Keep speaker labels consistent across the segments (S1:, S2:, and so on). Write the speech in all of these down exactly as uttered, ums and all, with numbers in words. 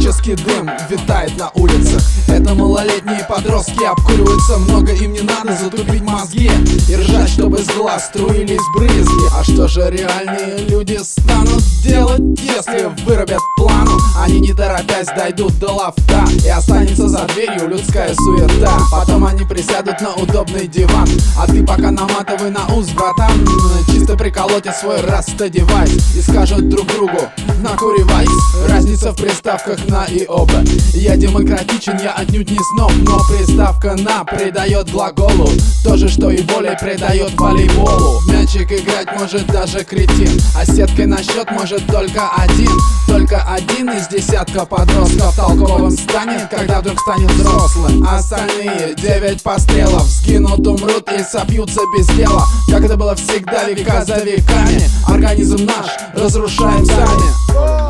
S1: специфический дым витает на улицах. Это малолетние подростки обкуриваются, много им не надо затупить мозги и ржать, чтобы с глаз струились брызги. А что же реальные люди станут делать, если вырубят плану? Они не торопясь дойдут до лофта, и останется за дверью людская суета. Потом они присядут на удобный диван, а ты пока наматывай на ус, братан. Чисто приколотят свой раста-девайс и скажут друг другу: накуривайс. Разница в приставках на и оба. Я демократичен, я отнюдь не сноб, но приставка на придает глаголу то же, что и волей придает волейболу. В мячик играть может даже кретин, а сеткой на счет может только один. Только один из десятка подростков толковым станет, когда вдруг станет взрослым. Остальные девять пострелов сгинут, умрут и сопьются без дела, как это было всегда века за веками. Организм наш разрушаем сами.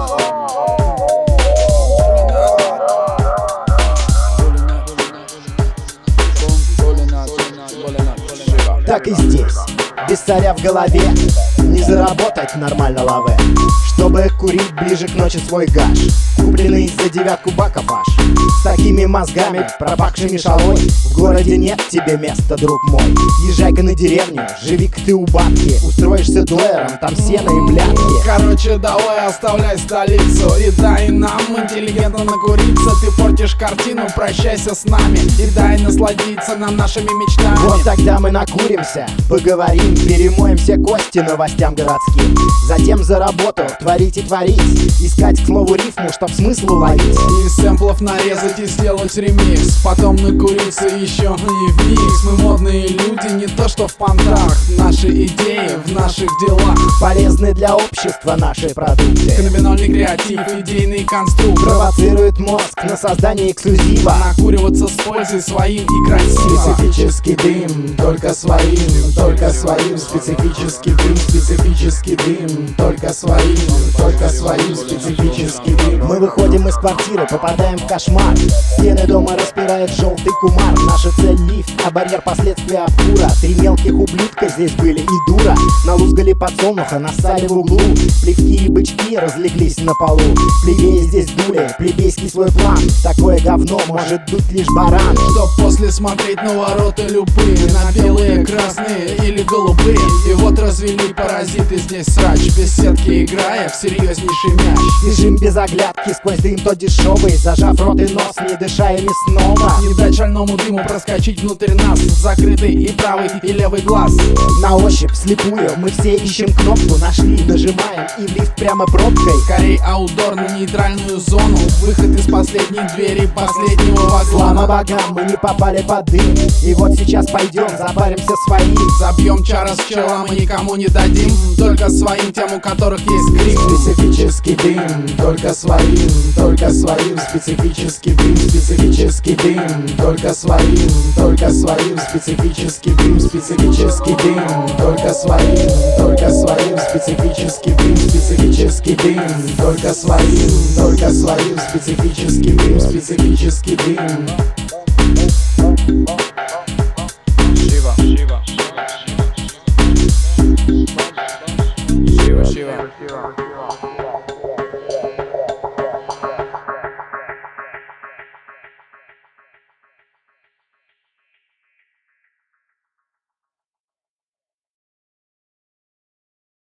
S2: Так и здесь, без царя в голове, не заработать нормально лаве, чтобы курить ближе к ночи свой гаш, купленный за девятку баков аж. С такими мозгами, пропахшими шалой, в городе нет тебе места, друг мой. Езжай-ка на деревню, живи-ка ты у бабки, устроишься дуэром, там сено и блядки.
S1: Короче, давай оставляй столицу и дай нам интеллигентно накуриться. Ты портишь картину, прощайся с нами и дай насладиться нам нашими мечтами.
S2: Вот тогда мы накуримся, поговорим, перемоем все кости новостям городским. Затем за работу творить и творить, искать к слову рифму, чтоб смысл уловить.
S1: Из сэмплов нарезать и сделать ремикс, потом накуриться еще и в микс. Мы модные люди, не то что в понтах, наши идеи в наших делах.
S2: Полезны для общества наши продукты.
S1: Феноменальный креатив, идейный конструкт
S2: провоцирует мозг на создание эксклюзива.
S1: Накуриваться с пользой своим и красиво.
S2: Специфический дым, только своим, только своим. Специфический дым, специфический дым, только своим, только своим. Специфический дым. Мы выходим из квартиры, попадаем в кошмар. Стены дома распирает желтый кумар. Наша цель лифт, а барьер последствия обкура. Три мелких ублюдка здесь были и дура. Налузгали подсолнуха, нассали в углу. Плевки и бычки разлеглись на полу. Плебеи здесь дули, плебейский свой план. Такое говно может быть лишь баран.
S1: Чтоб после смотреть на ворота любые, на белые, красные или голубые. И вот развели паразиты здесь срач, без сетки играя в серьезнейший мяч.
S2: Бежим без оглядки, сквозь дым то дешевый, зажав рот и нос, не дыша и мясного.
S1: Не дать шальному дыму проскочить внутрь нас, закрытый и правый, и левый глаз.
S2: На ощупь, слепую, мы все ищем кнопку, нашли, нажимаем, и в лифт прямо пробкой.
S1: Скорей аутдор на нейтральную зону, выход из последних дверей последнего вагона.
S2: Слава богам, мы не попали под дым, и вот сейчас пойдем, запаримся своим.
S1: Забьем чара с чела, мы никому не дадим, только своим, тем, у которых есть грим.
S2: Специфический дым, только своим, только своим. Специфический дым, специфический дым, только своим, только своим. Специфический дым, специфический дым, только своим, только своим. Специфический дым, специфический дым, только своим, только своим. Специфический дым, специфический дым.